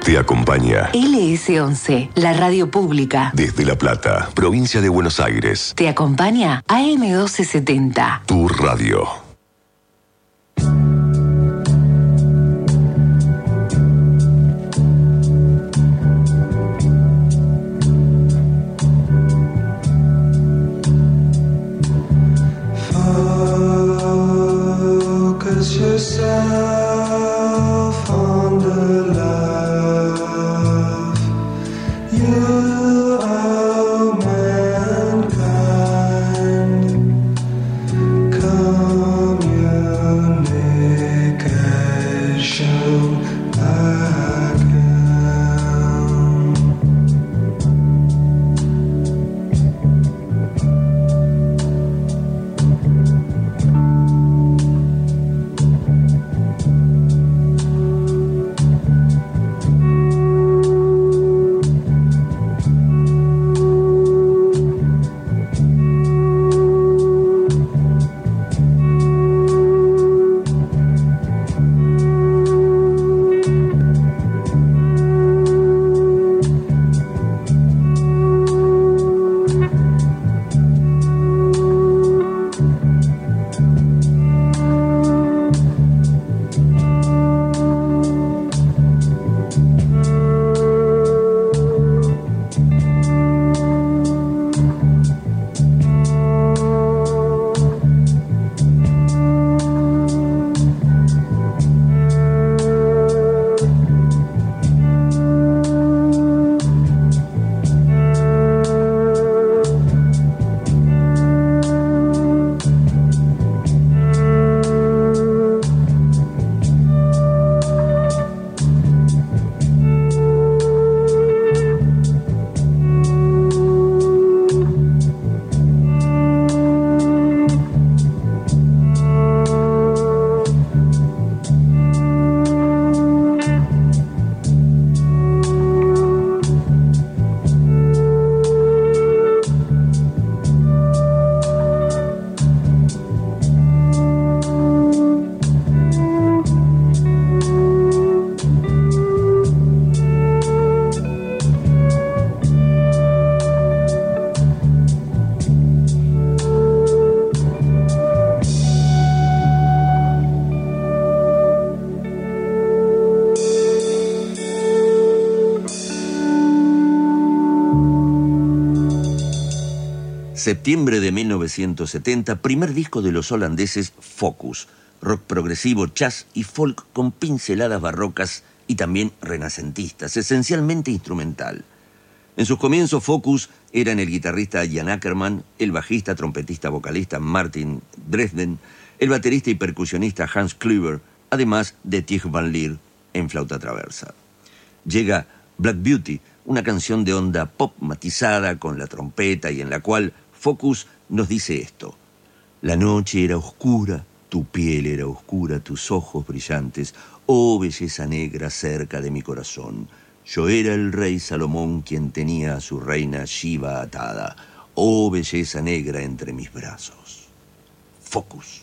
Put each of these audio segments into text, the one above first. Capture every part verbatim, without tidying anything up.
te acompaña. L S once, la radio pública. Desde La Plata, provincia de Buenos Aires. Te acompaña A M doce setenta. Tu radio. Focus yourself on the love you owe mankind. Communication again. Septiembre de mil novecientos setenta, primer disco de los holandeses Focus, rock progresivo, jazz y folk con pinceladas barrocas y también renacentistas, esencialmente instrumental. En sus comienzos Focus eran el guitarrista Jan Ackerman, el bajista, trompetista, vocalista Martin Dresden, el baterista y percusionista Hans Kluwer, además de Tig van Leer en flauta traversa. Llega Black Beauty, una canción de onda pop matizada con la trompeta y en la cual Focus nos dice esto: la noche era oscura, tu piel era oscura, tus ojos brillantes, oh belleza negra cerca de mi corazón. Yo era el rey Salomón quien tenía a su reina Shiva atada, oh belleza negra entre mis brazos. Focus.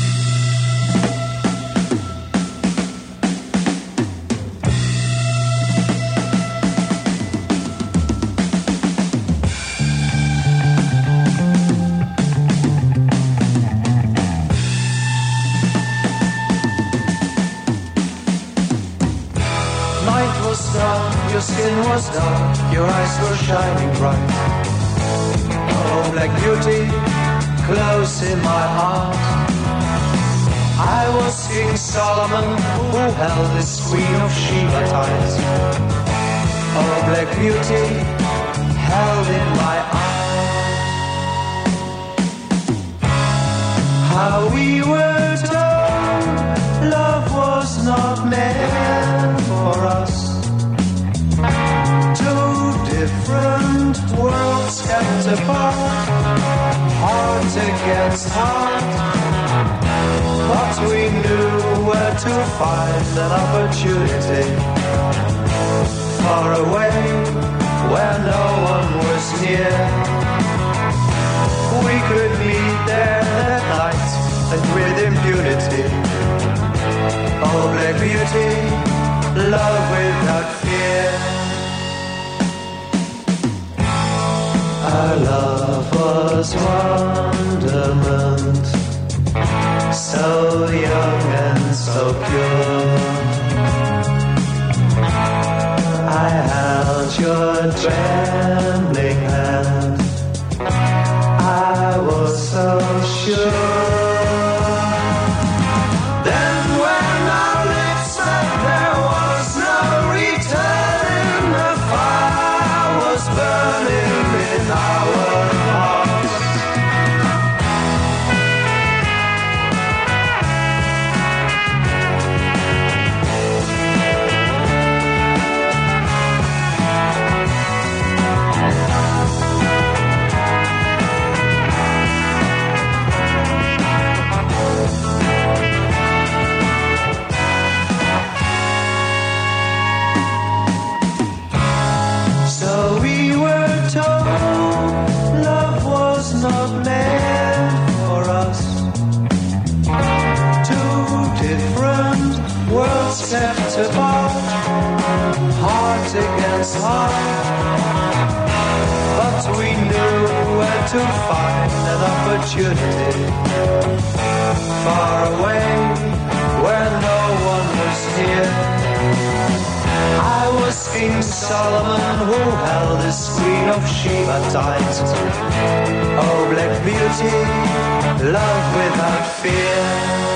Your skin was dark, your eyes were shining bright. Oh, black beauty, close in my heart. I was King Solomon, who held his queen of Sheba tight. Oh, black beauty, held in my arms. How we were told love was not meant for us. Different worlds kept apart, heart against heart. But we knew where to find an opportunity, far away where no one was near. We could meet there that night and with impunity. Oh, black beauty, love without fear. Our love was wonderment, so young and so pure. I held your trembling hand, I was so sure. Against heart, but we knew where to find an opportunity, far away where no one was near. I was King Solomon who held his Queen of Sheba tight. Oh, black beauty, love without fear.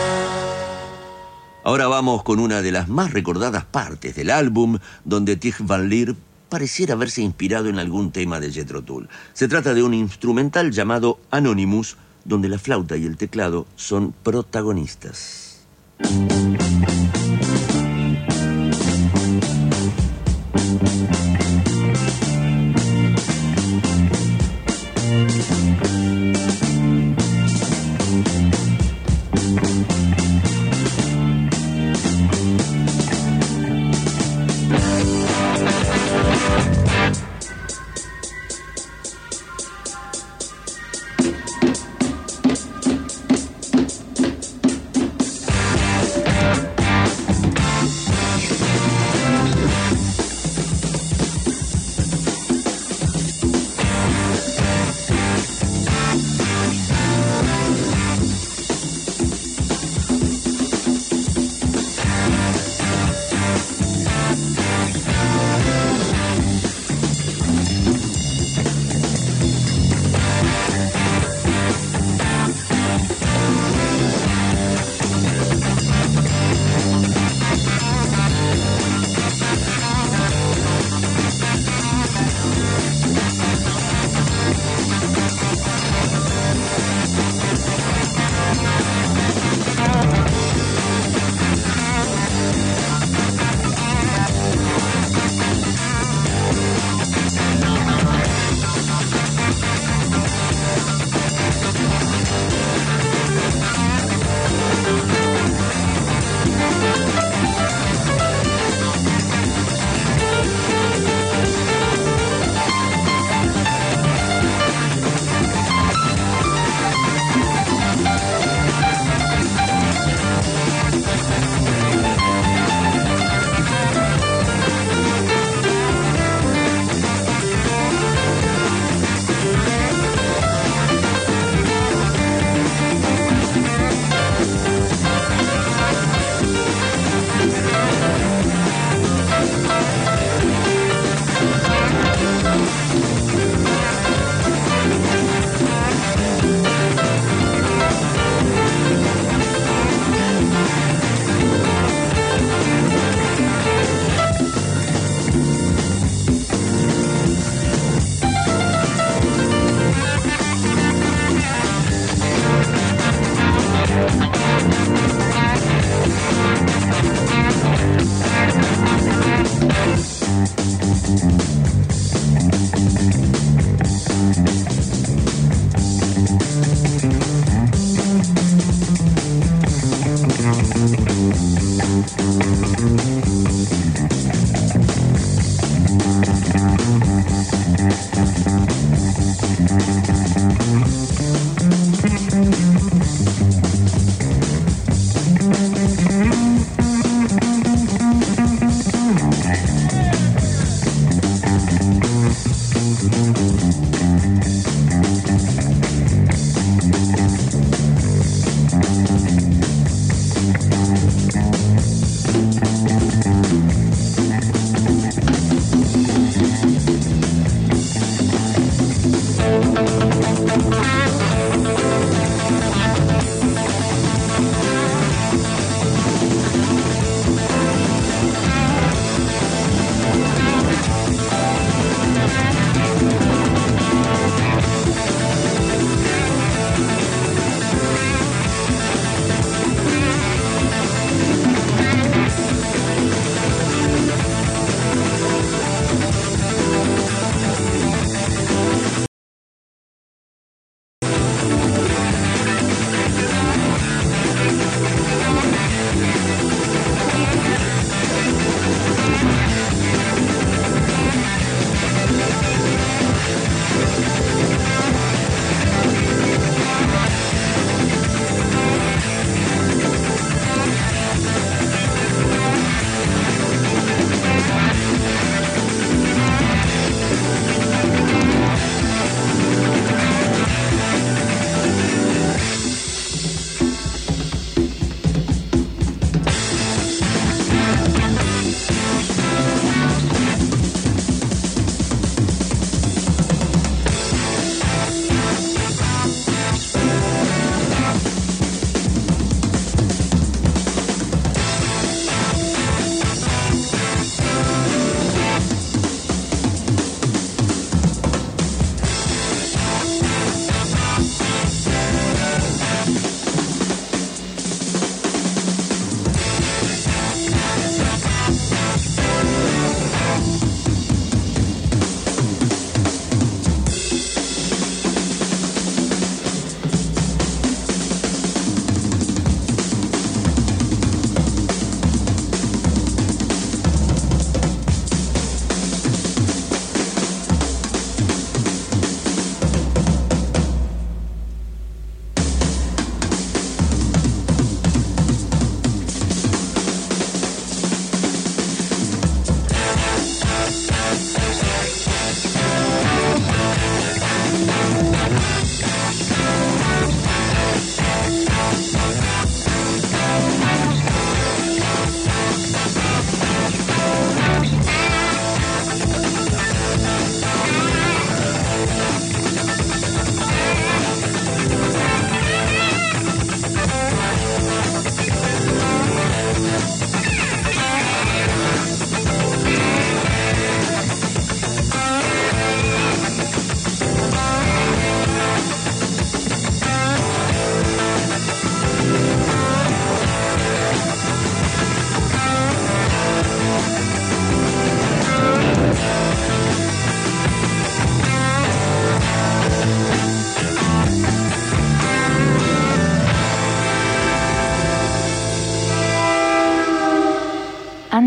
Ahora vamos con una de las más recordadas partes del álbum, donde Tig Van Leer pareciera haberse inspirado en algún tema de Jethro Tull. Se trata de un instrumental llamado Anonymous, donde la flauta y el teclado son protagonistas.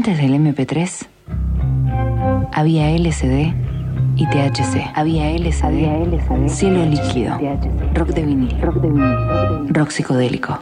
Antes del eme pe tres, había ele ese de y te hache ce. Había ele ese de, cielo líquido, rock de vinil, rock de vinil, rock psicodélico.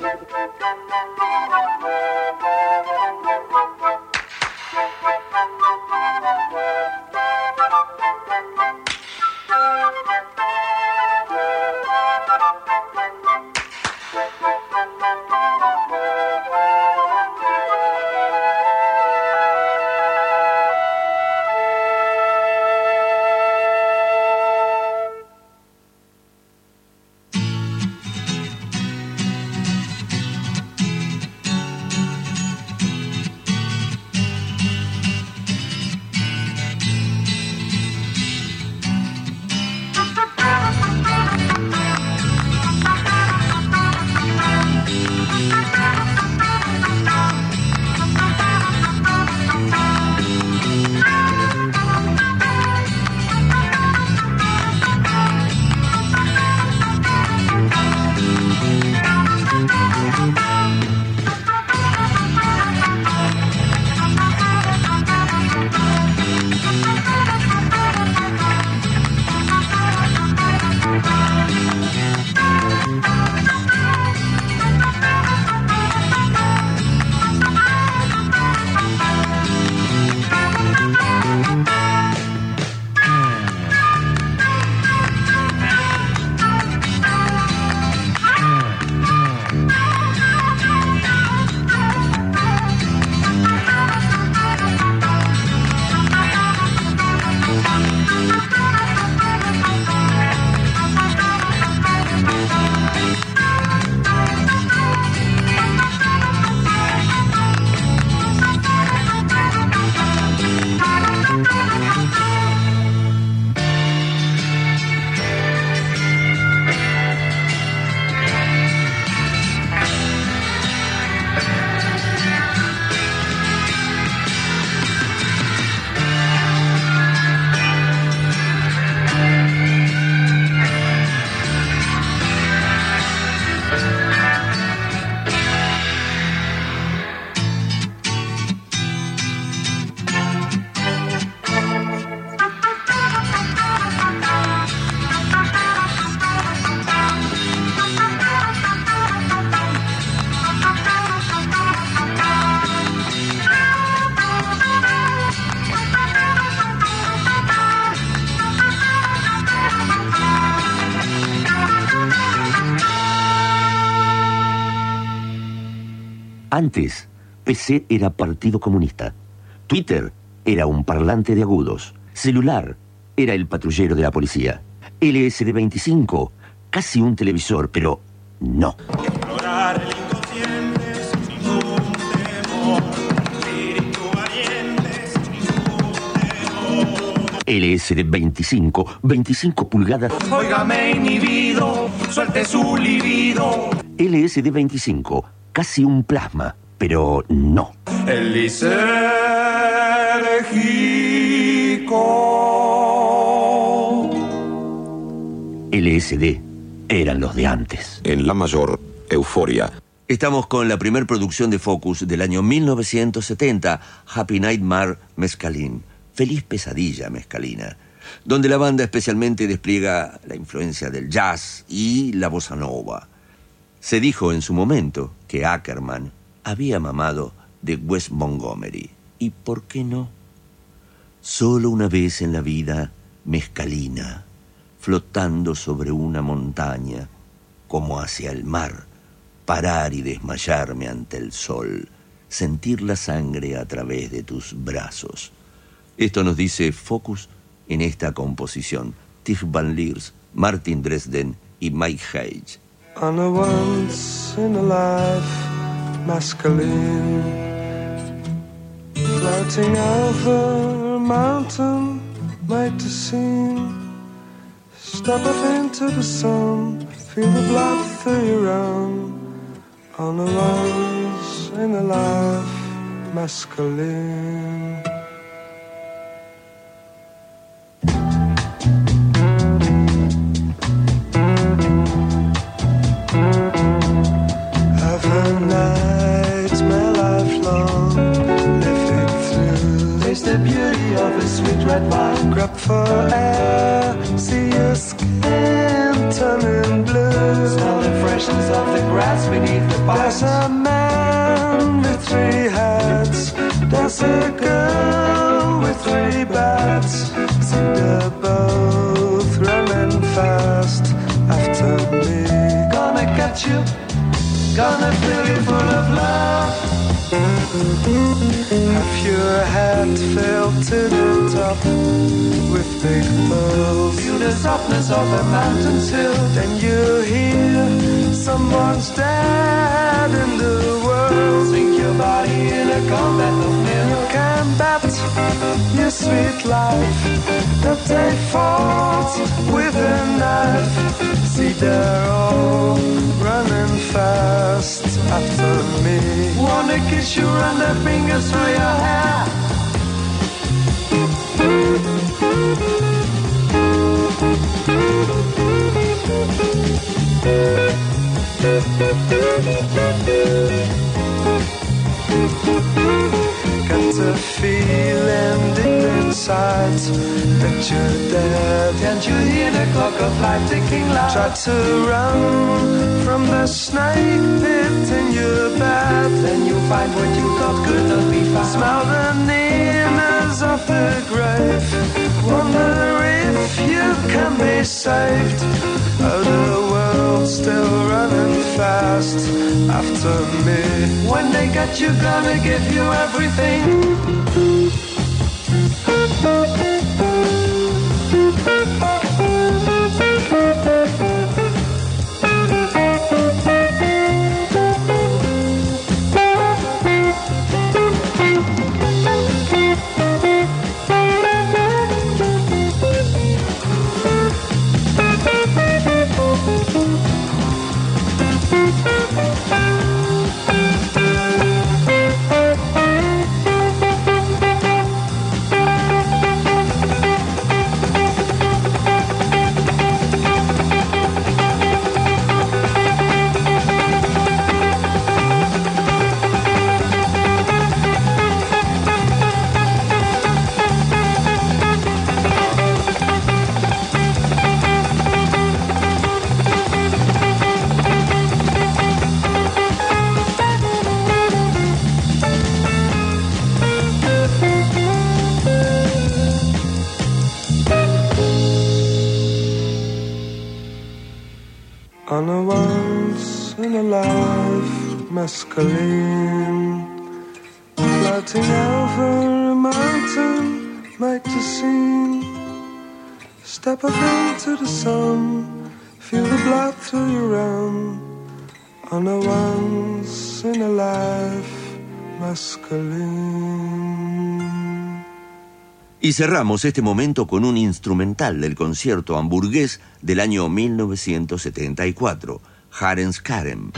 Antes, P C era Partido Comunista. Twitter era un parlante de agudos. Celular era el patrullero de la policía. ele ese de veinticinco, casi un televisor, pero no. Explorar el inconsciente sin ningún temor. Espíritu valiente sin ningún temor. ele ese de veinticinco, veinticinco pulgadas. Óigame inhibido, suelte su libido. ele ese de veinticinco, casi un plasma, pero no. El lisérgico. ele ese de eran los de antes. En la mayor euforia. Estamos con la primer producción de Focus del año mil novecientos setenta, Happy Nightmare Mescalin, Feliz Pesadilla Mescalina, donde la banda especialmente despliega la influencia del jazz y la bossa nova. Se dijo en su momento que Ackerman había mamado de Wes Montgomery. ¿Y por qué no? Solo una vez en la vida, Mescalina, flotando sobre una montaña, como hacia el mar, parar y desmayarme ante el sol, sentir la sangre a través de tus brazos. Esto nos dice Focus en esta composición. Tig Van Liers, Martin Dresden y Mike Hage. On a once in a life masculine, floating over a mountain made to seem. Step up into the sun, feel the blood through your own. On a once in a life masculine. I've had nights my life long, living through for air, see your skin turning blue. Smell the freshness of the grass beneath the pines. There's a man with three hats, there's a girl with three bats. See, they're both running fast after me. Gonna catch you, gonna fill you full of love. Have your head filled to the top with big pearls. Feel the softness of a mountain's hill. Then you hear someone's dead in the world. Sink your body in a combat of milk. You can bet your sweet life that they fought with a knife. See, they're all running fast after me. Wanna kiss you, run their fingers through your hair. Got a feeling deep inside that you're dead. Can't you hear the clock of life ticking loud? Try to run from the snake pit in your bed. Then you'll find what you thought could not be found. Smell the nearness of the grave. Wonder if you can be saved. Oh, the world's still running fast after me. When they get you, gonna give you everything. On a once in a life mescaline, floating over a mountain, make the scene. Step up into the sun, feel the blood through your arm. On a once in a life mescaline. Y cerramos este momento con un instrumental del concierto hamburgués del año mil novecientos setenta y cuatro, Harens Karen.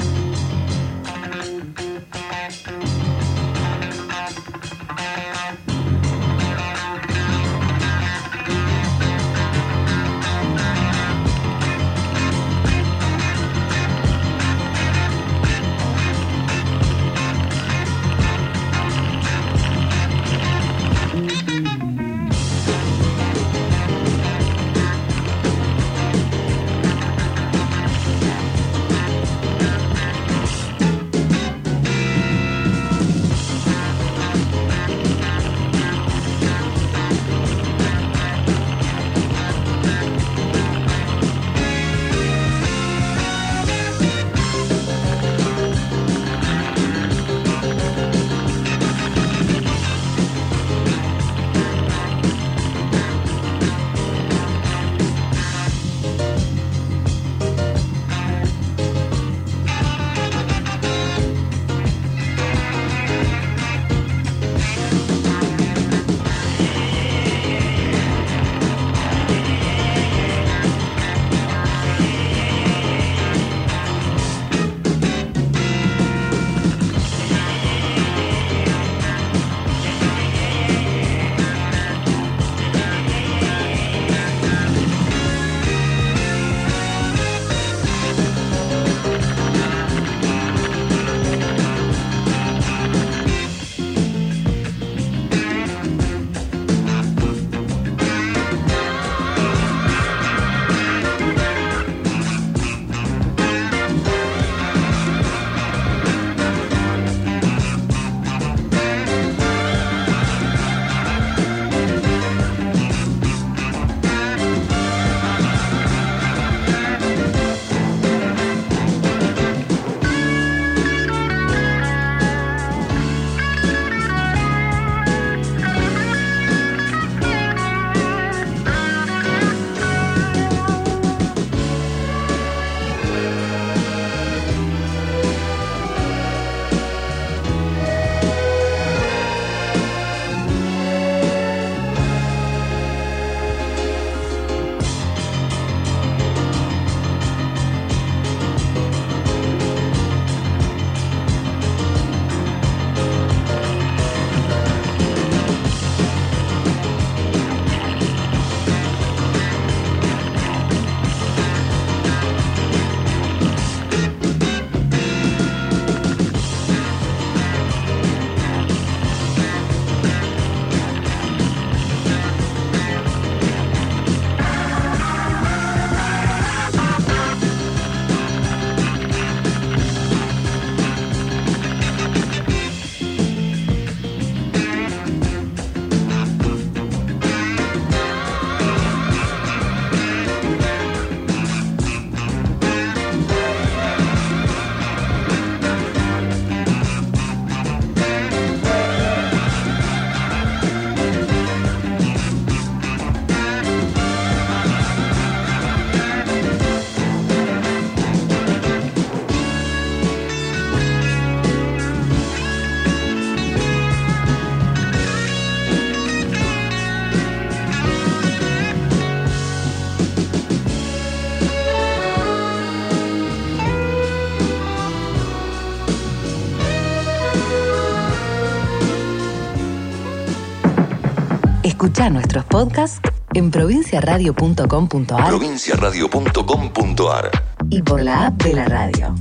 Escuchá nuestros podcasts en provincia radio punto com punto ar provincia radio punto com punto ar y por la app de la radio.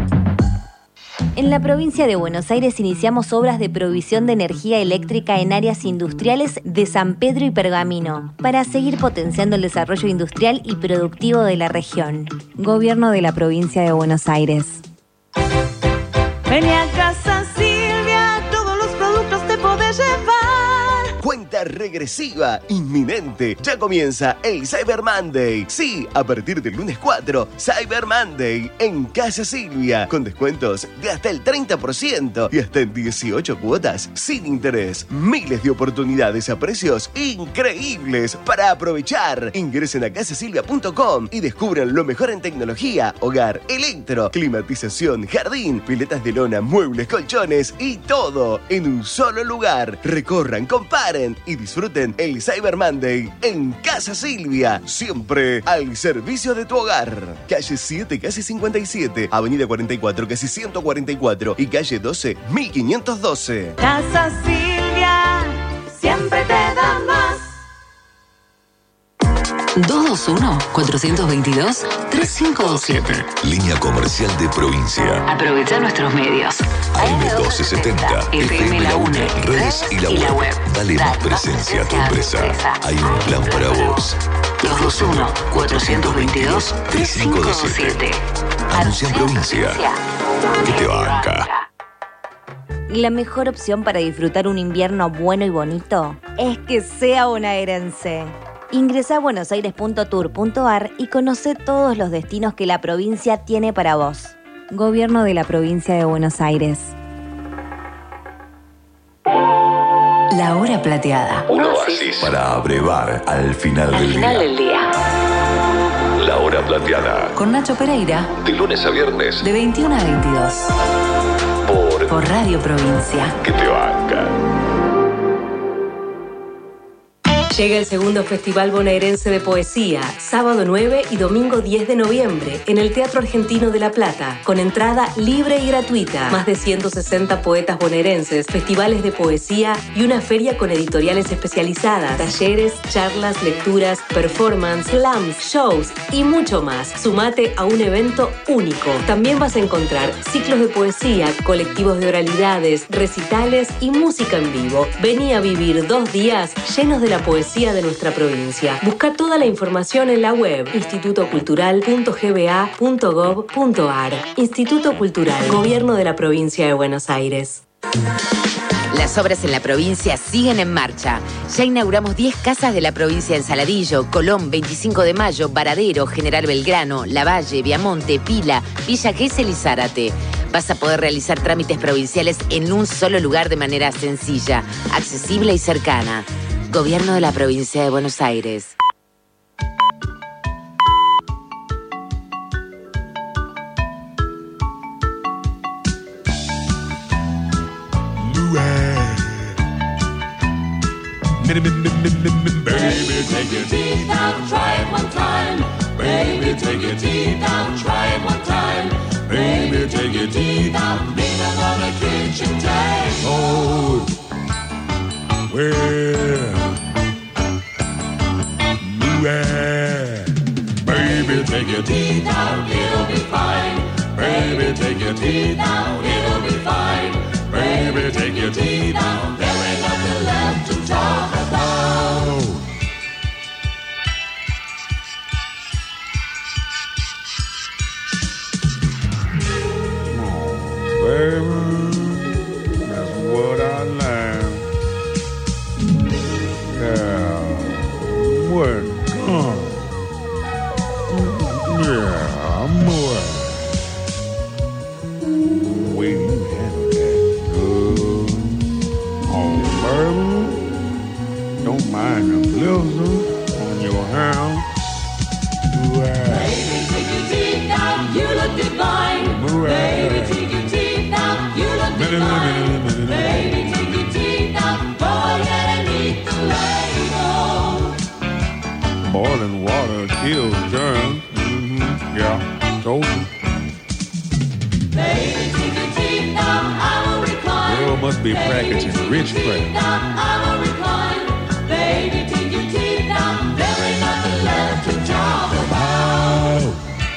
En la provincia de Buenos Aires iniciamos obras de provisión de energía eléctrica en áreas industriales de San Pedro y Pergamino, para seguir potenciando el desarrollo industrial y productivo de la región. Gobierno de la provincia de Buenos Aires. Vení a casa Silvia, todos los productos te podés llevar. Cuenta regresiva inminente. Ya comienza el Cyber Monday. Sí, a partir del lunes cuatro, Cyber Monday en Casa Silvia, con descuentos de hasta el treinta por ciento y hasta en dieciocho cuotas sin interés. Miles de oportunidades a precios increíbles para aprovechar. Ingresen a casa silvia punto com y descubran lo mejor en tecnología, hogar, electro, climatización, jardín, piletas de lona, muebles, colchones y todo en un solo lugar. Recorran, comparen y disfruten el Cyber Monday en Casa Silvia, siempre al servicio de tu hogar. Calle siete, casi cincuenta y siete, Avenida cuarenta y cuatro, casi ciento cuarenta y cuatro y calle doce, mil quinientos doce. Casa Silvia, siempre te da más. dos dos uno, cuatro dos dos, tres cinco dos siete. Línea comercial de provincia. Aprovecha nuestros medios. A M doce setenta, F M La UNE, redes y la web. Dale más presencia a tu empresa. Hay un plan para vos. dos dos uno, cuatro dos dos, tres cinco dos siete. Anuncia en provincia. Que te banca. La mejor opción para disfrutar un invierno bueno y bonito es que sea bonaerense. Ingresá a buenos aires punto tour punto ar y conoce todos los destinos que la provincia tiene para vos. Gobierno de la provincia de Buenos Aires. La hora plateada. Un oasis para abrevar al final Al del final día. del día. La hora plateada. Con Nacho Pereira. De lunes a viernes. De veintiuno a veintidós. Por Por Radio Provincia. Que te banca. Llega el segundo Festival Bonaerense de Poesía, sábado nueve y domingo diez de noviembre, en el Teatro Argentino de La Plata, con entrada libre y gratuita. Más de ciento sesenta poetas bonaerenses, festivales de poesía y una feria con editoriales especializadas, talleres, charlas, lecturas, performance, slams, shows y mucho más. Sumate a un evento único. También vas a encontrar ciclos de poesía, colectivos de oralidades, recitales y música en vivo. Vení a vivir dos días llenos de la poesía de nuestra provincia. Busca toda la información en la web instituto cultural punto g b a punto gov punto ar. Instituto Cultural, Gobierno de la Provincia de Buenos Aires. Las obras en la provincia siguen en marcha. Ya inauguramos diez casas de la provincia en Saladillo, Colón, veinticinco de mayo, Varadero, General Belgrano, Lavalle, Viamonte, Pila, Villa Gesell y Zárate. Vas a poder realizar trámites provinciales en un solo lugar de manera sencilla, accesible y cercana. Gobierno de la provincia de Buenos Aires. Baby, take your teeth out, try it one time. Baby, take your teeth out, try it one time. Baby, take your teeth out, leave them on the kitchen table. Well, yeah. Baby, take your teeth out, it'll be fine. Baby, take your teeth out, it'll be fine. Baby, take your teeth out, there ain't nothing left to talk about. Baby, that's what I like. Yeah, what? Uh, yeah, I'm what? Way you handle that good. Oh, baby, don't mind the blizzard on your house. Yeah. Baby, take your teeth out, you look divine. Baby, take your teeth out, you look divine. Baby, take your teeth out, go ahead and eat the Lego. Boiling water kills germs. Mm-hmm. Yeah, told you. Baby, take your teeth out, I will recline. Girl must be practicing rich craft. I will recline. Baby, take your teeth down. There ain't nothing left to talk about.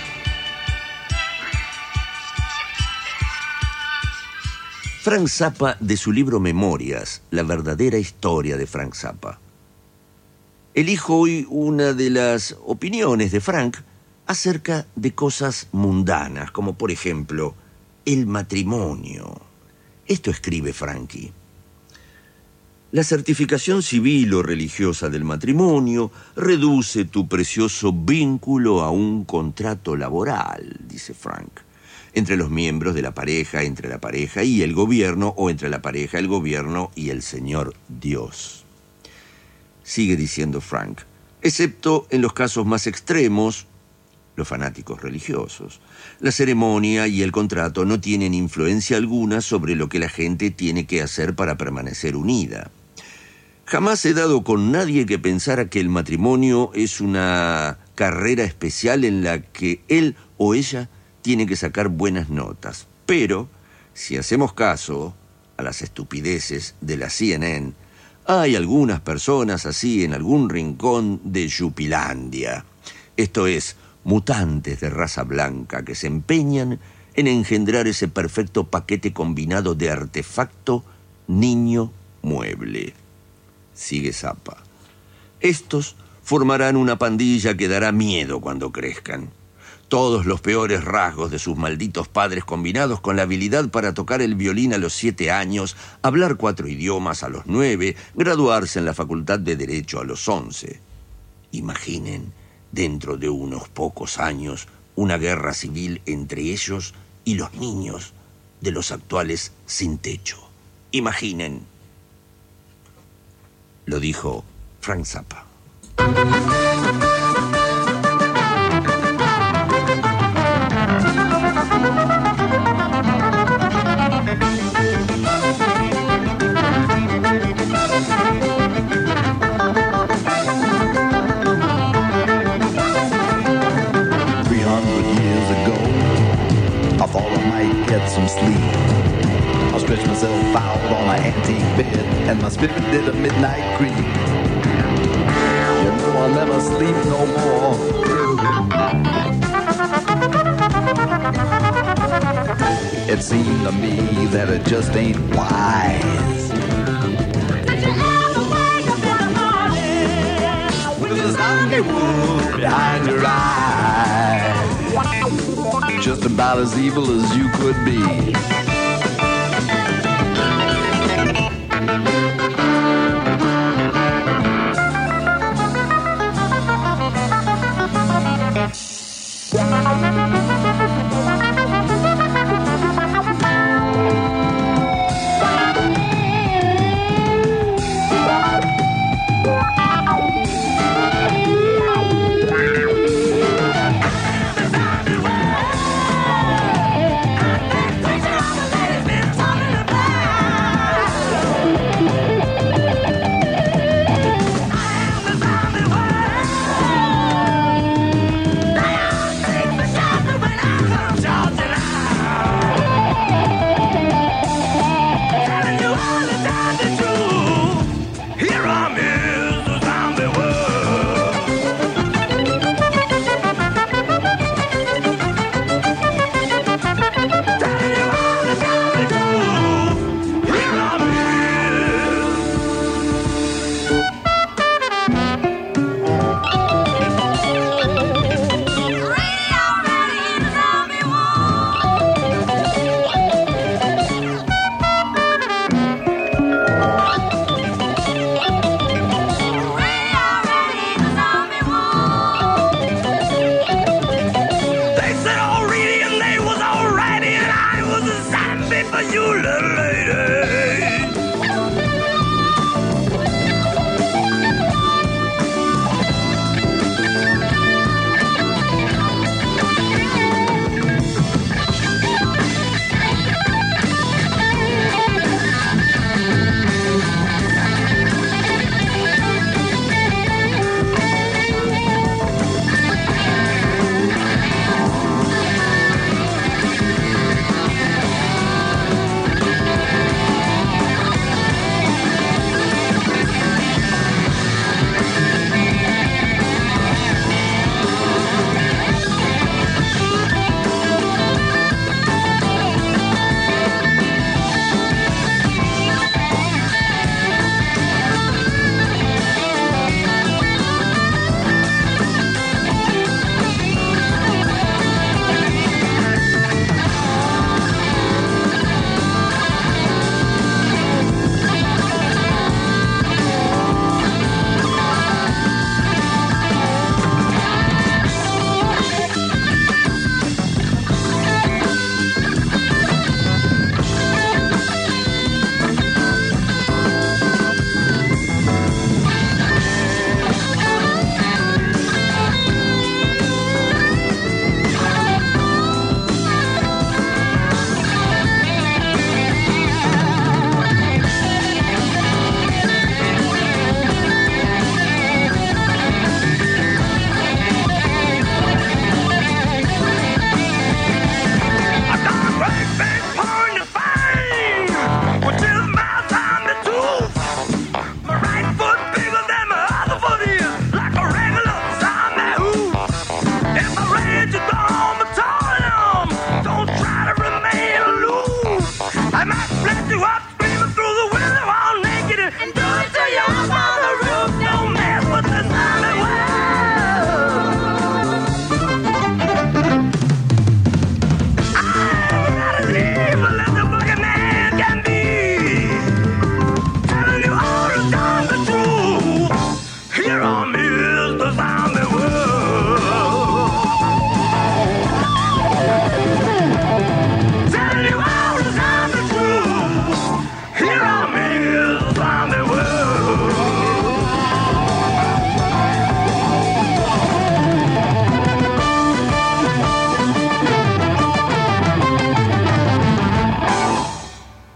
Frank Zappa, de su libro Memorias, la verdadera historia de Frank Zappa. Elijo hoy una de las opiniones de Frank acerca de cosas mundanas, como por ejemplo, el matrimonio. Esto escribe Frankie. La certificación civil o religiosa del matrimonio reduce tu precioso vínculo a un contrato laboral, dice Frank, entre los miembros de la pareja, entre la pareja y el gobierno, o entre la pareja, el gobierno y el Señor Dios. Sigue diciendo Frank, excepto en los casos más extremos, los fanáticos religiosos. La ceremonia y el contrato no tienen influencia alguna sobre lo que la gente tiene que hacer para permanecer unida. Jamás he dado con nadie que pensara que el matrimonio es una carrera especial en la que él o ella tiene que sacar buenas notas. Pero, si hacemos caso a las estupideces de la C N N, hay algunas personas así en algún rincón de Yupilandia. Esto es, mutantes de raza blanca que se empeñan en engendrar ese perfecto paquete combinado de artefacto niño-mueble. Sigue Zappa. Estos formarán una pandilla que dará miedo cuando crezcan. Todos los peores rasgos de sus malditos padres combinados con la habilidad para tocar el violín a los siete años, hablar cuatro idiomas a los nueve, graduarse en la Facultad de Derecho a los once. Imaginen, dentro de unos pocos años, una guerra civil entre ellos y los niños de los actuales sin techo. Imaginen. Lo dijo Frank Zappa. Some sleep. I'll stretch myself out on my antique bed, and my spirit did a midnight creep. You know I'll never sleep no more. It seemed to me that it just ain't wise. Did you ever wake up in the morning with a zombie wound behind your eye? Just about as evil as you could be.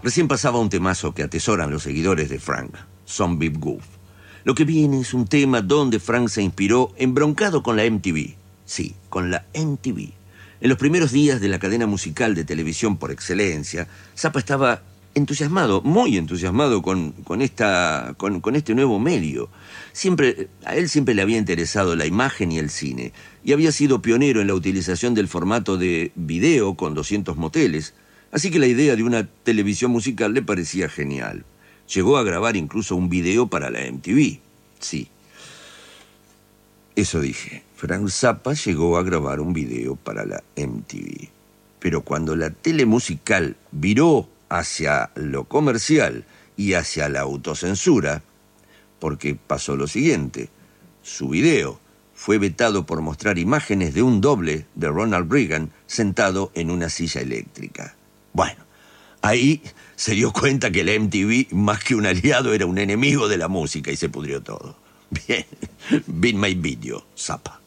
Recién pasaba un temazo que atesoran los seguidores de Frank, Some Big Goof. Lo que viene es un tema donde Frank se inspiró embroncado con la M T V. Sí, con la M T V. En los primeros días de la cadena musical de televisión por excelencia, Zappa estaba entusiasmado, muy entusiasmado con, con, esta, con, con este nuevo medio. Siempre, a él siempre le había interesado la imagen y el cine, y había sido pionero en la utilización del formato de video con doscientos moteles, así que la idea de una televisión musical le parecía genial. Llegó a grabar incluso un video para la M T V. Sí, eso dije. Frank Zappa llegó a grabar un video para la M T V. Pero cuando la tele musical viró hacia lo comercial y hacia la autocensura, porque pasó lo siguiente: su video fue vetado por mostrar imágenes de un doble de Ronald Reagan sentado en una silla eléctrica. Bueno, ahí se dio cuenta que la M T V, más que un aliado, era un enemigo de la música y se pudrió todo. Bien, Beat My Video, Zappa.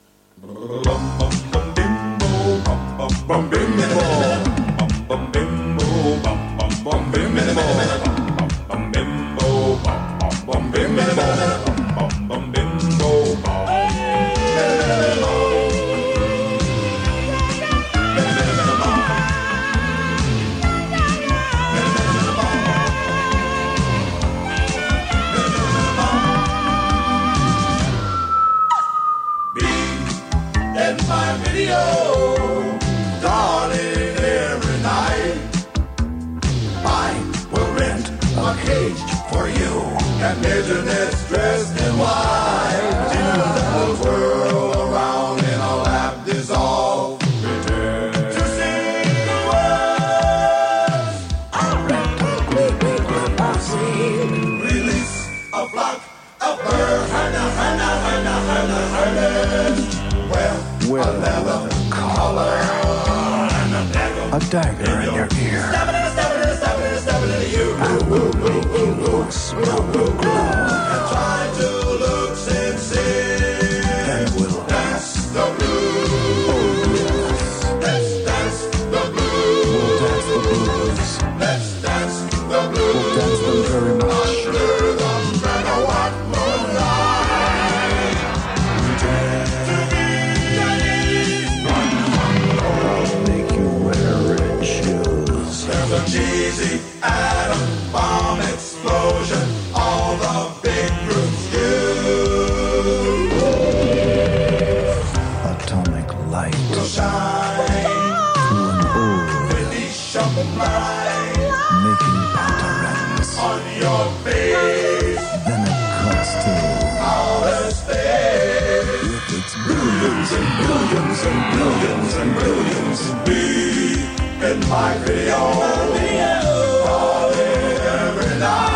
And Internet's dressed in white. The world around in a lap dissolve. Return to see the world. I rent a great big limousine. Release a flock of birds. Hana, hana, hana, hana, hana. Well, well, a leather collar and a dagger, a dagger in your ear. Stab it, stab it, stab it, stab it in you. I will make you look small. And try to look sincere. And we'll dance the blues. Oh yes. Let's dance the blues. We'll dance the blues. Let's dance the blues. We'll dance them very much. Under the megawatt moonlight. Pretend to be Chinese. I'll make you wear red shoes. There's a cheesy atom bomb explosion. All the big groups use. Atomic light will shine through an old Venetian blind, making patterns on your face. Then it cuts to outer space with its billions and billions and billions and billions. Be in my video. Calling every night.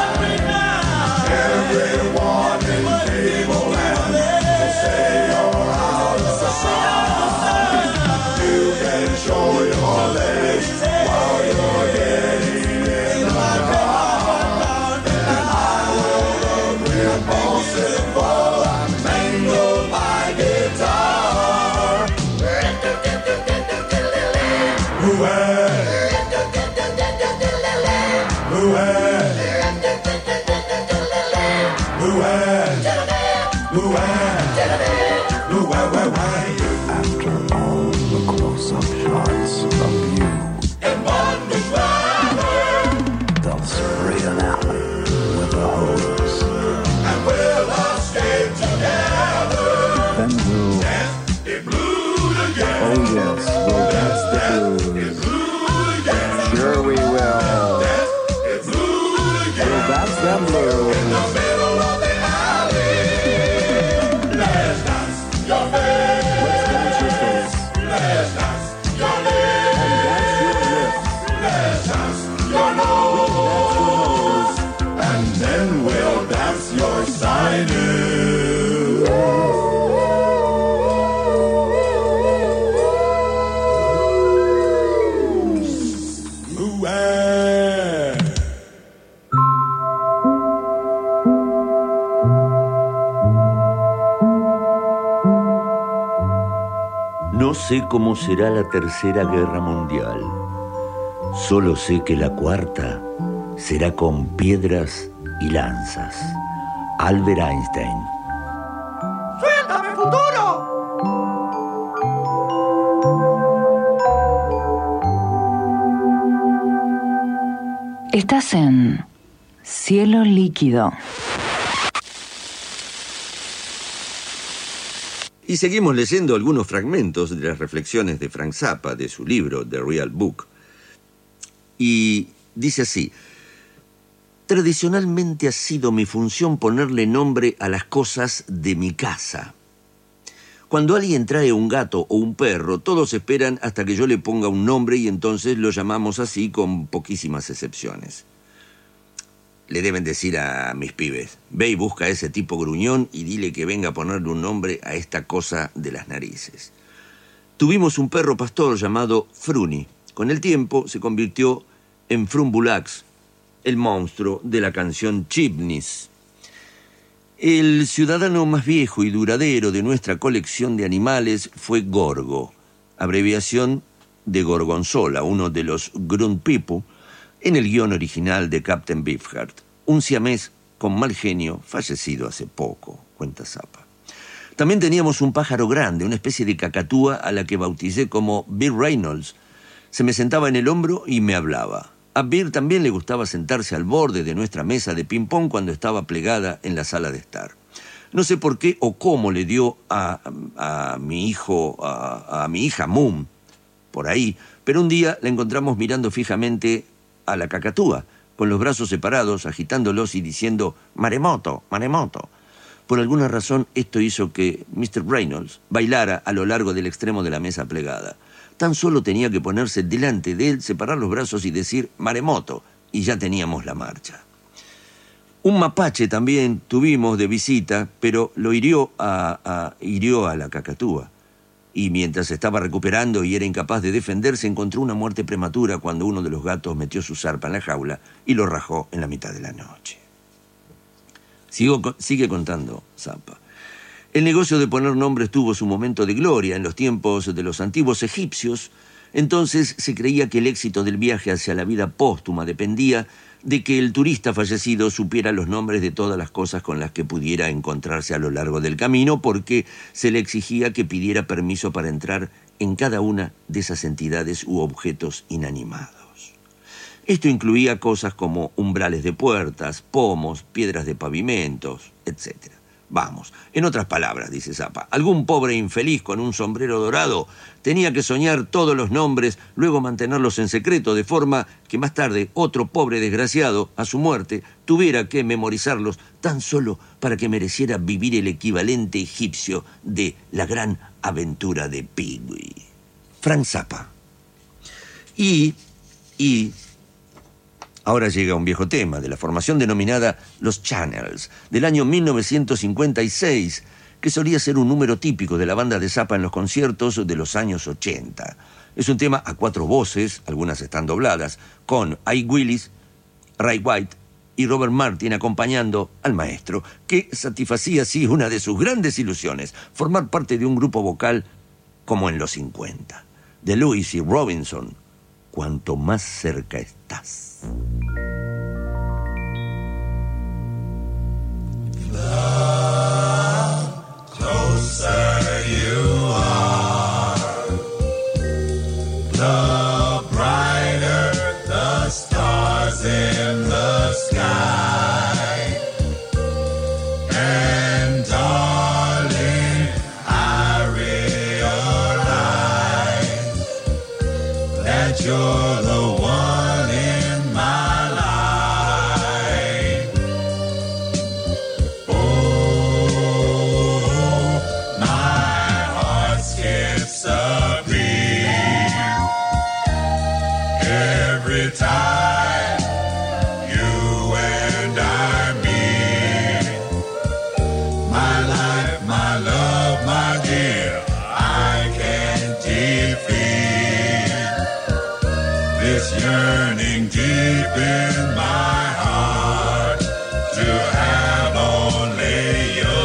Everyone in cable land will say you're out of sight. You can show your legs while you're getting in the car. And I will look repulsive while I mangle my guitar. Ooh-eh. Ooh-eh. After all the close-up shots of you in bondage weather, they'll spray an alley with a hose, and we'll escape together. Then we'll dance the blues again. Oh yes, we'll dance the blues again. Sure we will. Dance the blues again. We'll dance them blues in the middle of the alley. Let's dance your face. Let's dance your face. Let's dance your lips. And dance your lips. Let's dance your nose. And then we'll dance your sinus. Ooh-ah. No sé cómo será la Tercera Guerra Mundial, Solo sé que la cuarta será con piedras y lanzas. Albert Einstein. ¡Suéltame, futuro! Estás en Cielo Líquido. Y seguimos leyendo algunos fragmentos de las reflexiones de Frank Zappa, de su libro The Real Book. Y dice así: tradicionalmente ha sido mi función ponerle nombre a las cosas de mi casa. Cuando alguien trae un gato o un perro, todos esperan hasta que yo le ponga un nombre y entonces lo llamamos así con poquísimas excepciones. Le deben decir a mis pibes: ve y busca a ese tipo gruñón y dile que venga a ponerle un nombre a esta cosa de las narices. Tuvimos un perro pastor llamado Fruni. Con el tiempo se convirtió en Frumbulax, el monstruo de la canción Chimneys. El ciudadano más viejo y duradero de nuestra colección de animales fue Gorgo, abreviación de Gorgonzola, uno de los Grunt People, en el guión original de Captain Beefheart, un siamés con mal genio fallecido hace poco, cuenta Zappa. También teníamos un pájaro grande, una especie de cacatúa a la que bauticé como Bill Reynolds. Se me sentaba en el hombro y me hablaba. A Bill también le gustaba sentarse al borde de nuestra mesa de ping-pong cuando estaba plegada en la sala de estar. No sé por qué o cómo le dio a, a, a mi hijo, a, a mi hija Moon, por ahí, pero un día la encontramos mirando fijamente a la cacatúa, con los brazos separados, agitándolos y diciendo «Maremoto, maremoto». Por alguna razón esto hizo que mister Reynolds bailara a lo largo del extremo de la mesa plegada. Tan solo tenía que ponerse delante de él, separar los brazos y decir «Maremoto», y ya teníamos la marcha. Un mapache también tuvimos de visita, pero lo hirió a, a, hirió a la cacatúa. Y mientras estaba recuperando y era incapaz de defenderse, encontró una muerte prematura cuando uno de los gatos metió su zarpa en la jaula y lo rajó en la mitad de la noche. Sigo, sigue contando Zappa. El negocio de poner nombres tuvo su momento de gloria en los tiempos de los antiguos egipcios. Entonces se creía que el éxito del viaje hacia la vida póstuma dependía de que el turista fallecido supiera los nombres de todas las cosas con las que pudiera encontrarse a lo largo del camino, porque se le exigía que pidiera permiso para entrar en cada una de esas entidades u objetos inanimados. Esto incluía cosas como umbrales de puertas, pomos, piedras de pavimentos, etcétera. Vamos, en otras palabras, dice Zappa, algún pobre infeliz con un sombrero dorado tenía que soñar todos los nombres, luego mantenerlos en secreto, de forma que más tarde otro pobre desgraciado, a su muerte, tuviera que memorizarlos tan solo para que mereciera vivir el equivalente egipcio de la gran aventura de Pee-wee. Frank Zappa. Y, y... Ahora llega un viejo tema de la formación denominada Los Channels, del año mil novecientos cincuenta y seis, que solía ser un número típico de la banda de Zappa en los conciertos de los años ochenta. Es un tema a cuatro voces, algunas están dobladas, con Ike Willis, Ray White y Robert Martin acompañando al maestro, que satisfacía así una de sus grandes ilusiones, formar parte de un grupo vocal como en los cincuenta. De Lewis y Robinson, cuanto más cerca estás. The closer you are, the brighter the stars in the sky. And darling, I realize that you're the one in my life. Oh, my heart skips a beat every time you and I meet. My life, my love, my dear, I can't defeat this yearning deep in my heart to have only you.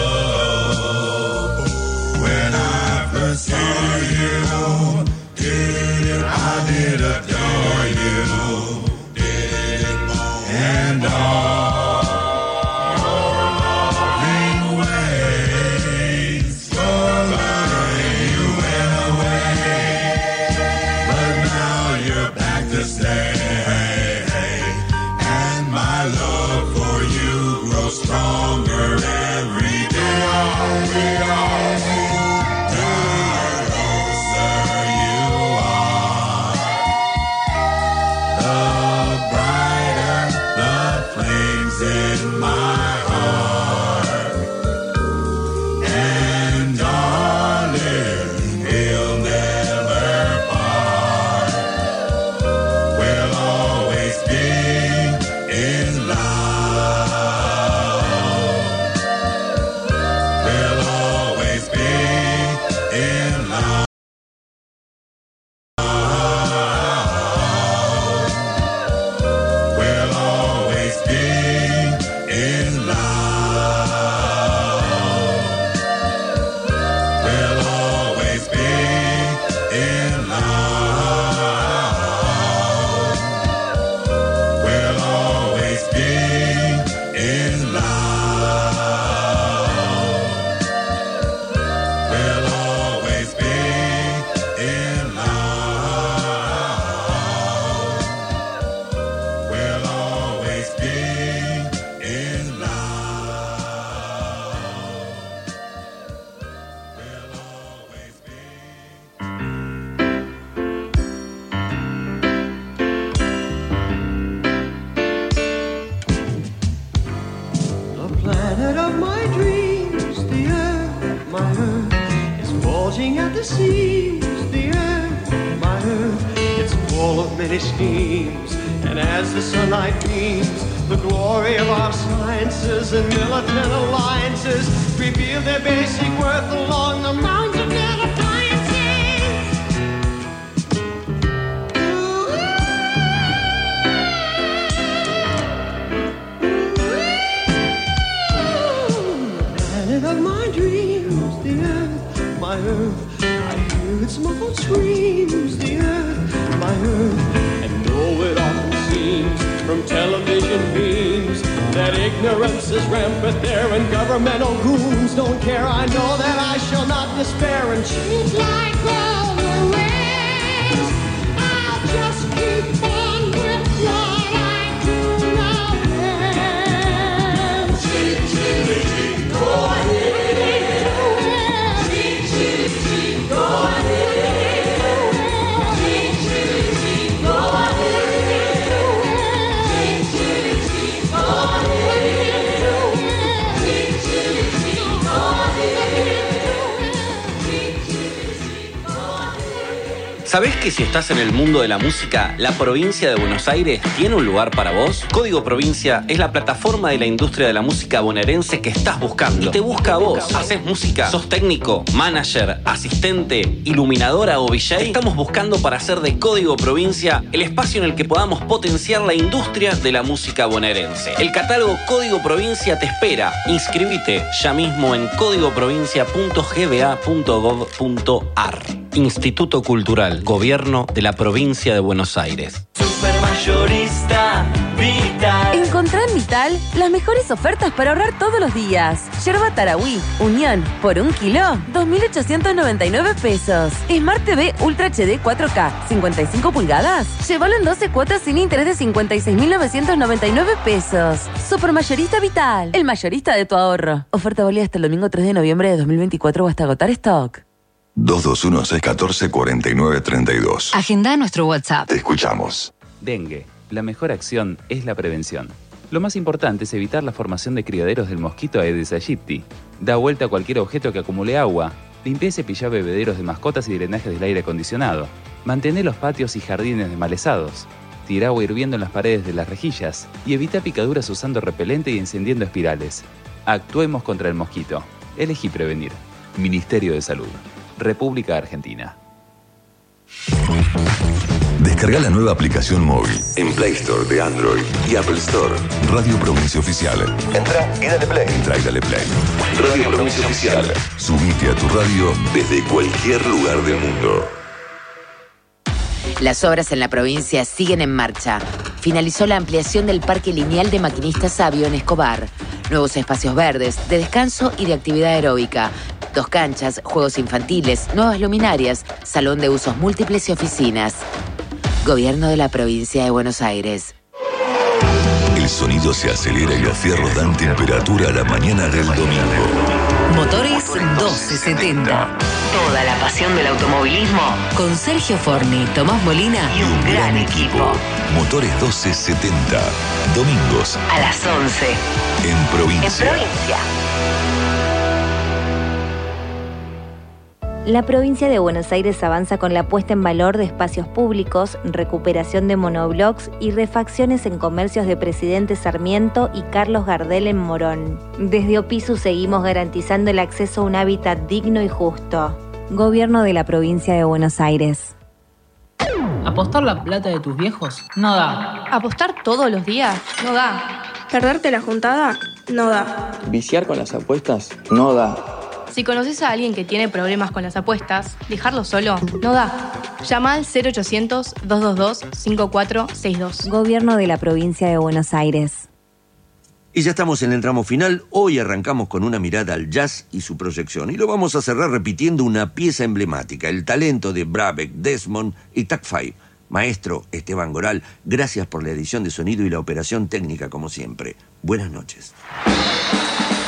When I first saw you, I did adore you. opening at the seams. The earth, my earth, it's full of many schemes. And as the sunlight beams, the glory of our sciences and militant alliances reveal their basic worth along the mountain of appliances. Planet of my dreams, the earth, my earth, I hear its muffled screams, the earth, my earth, and know it often seems from television beams that ignorance is rampant there and governmental goons don't care. I know that I shall not despair and change like all the rest. I'll just keep on with what I do now. Chee, chee, chee, go ahead. Chee, chee, chee, go ahead. Chee, chee, chee, go ahead. ¿Sabés que si estás en el mundo de la música, la provincia de Buenos Aires tiene un lugar para vos? Código Provincia es la plataforma de la industria de la música bonaerense que estás buscando. Y te busca a vos. ¿Haces música? ¿Sos técnico, manager, asistente, iluminadora o V J? Estamos buscando para hacer de Código Provincia el espacio en el que podamos potenciar la industria de la música bonaerense. El catálogo Código Provincia te espera. Inscribite ya mismo en código provincia punto g b a punto gov punto a r. Instituto Cultural, Gobierno de la Provincia de Buenos Aires. Supermayorista Vital. Encontrá en Vital las mejores ofertas para ahorrar todos los días. Yerba Tarahui, Unión, por un kilo, dos mil ochocientos noventa y nueve pesos. Smart T V Ultra H D cuatro K, cincuenta y cinco pulgadas. Llévalo en doce cuotas sin interés de cincuenta y seis mil novecientos noventa y nueve pesos. Supermayorista Vital, el mayorista de tu ahorro. Oferta válida hasta el domingo tres de noviembre de dos mil veinticuatro o hasta agotar stock. dos dos uno, seis uno cuatro, cuatro nueve tres dos. Agenda nuestro WhatsApp. Te escuchamos. Dengue. La mejor acción es la prevención. Lo más importante es evitar la formación de criaderos del mosquito Aedes aegypti. Da vuelta a cualquier objeto que acumule agua. Limpia y cepilla bebederos de mascotas y drenajes del aire acondicionado. Mantén los patios y jardines desmalezados. Tira agua hirviendo en las paredes de las rejillas. Y evita picaduras usando repelente y encendiendo espirales. Actuemos contra el mosquito. Elegí prevenir. Ministerio de Salud. República Argentina. Descarga la nueva aplicación móvil en Play Store de Android y Apple Store. Radio Provincia Oficial. Entra y dale play. Entra y dale play. Radio Provincia Oficial. Subite a tu radio desde cualquier lugar del mundo. Las obras en la provincia siguen en marcha. Finalizó la ampliación del Parque Lineal de Maquinista Sabio en Escobar. Nuevos espacios verdes, de descanso y de actividad aeróbica. Dos canchas, juegos infantiles, nuevas luminarias, salón de usos múltiples y oficinas. Gobierno de la Provincia de Buenos Aires. El sonido se acelera y los fierros dan temperatura a la mañana del domingo. Motores doce setenta. Toda la pasión del automovilismo con Sergio Forni, Tomás Molina y un gran equipo. Motores doce setenta. Domingos a las once. En Provincia. En Provincia. La provincia de Buenos Aires avanza con la puesta en valor de espacios públicos, recuperación de monoblocks y refacciones en comercios de Presidente Sarmiento y Carlos Gardel en Morón. Desde Opisu seguimos garantizando el acceso a un hábitat digno y justo. Gobierno de la provincia de Buenos Aires. ¿Apostar la plata de tus viejos? No da. ¿Apostar todos los días? No da. ¿Perderte la juntada? No da. ¿Viciar con las apuestas? No da. Si conoces a alguien que tiene problemas con las apuestas, dejarlo solo no da. Llama al cero ochocientos, dos dos dos, cinco cuatro seis dos. Gobierno de la provincia de Buenos Aires. Y ya estamos en el tramo final. Hoy arrancamos con una mirada al jazz y su proyección. Y lo vamos a cerrar repitiendo una pieza emblemática, el talento de Brabeck, Desmond y Tac Five. Maestro Esteban Goral, gracias por la edición de sonido y la operación técnica como siempre. Buenas noches.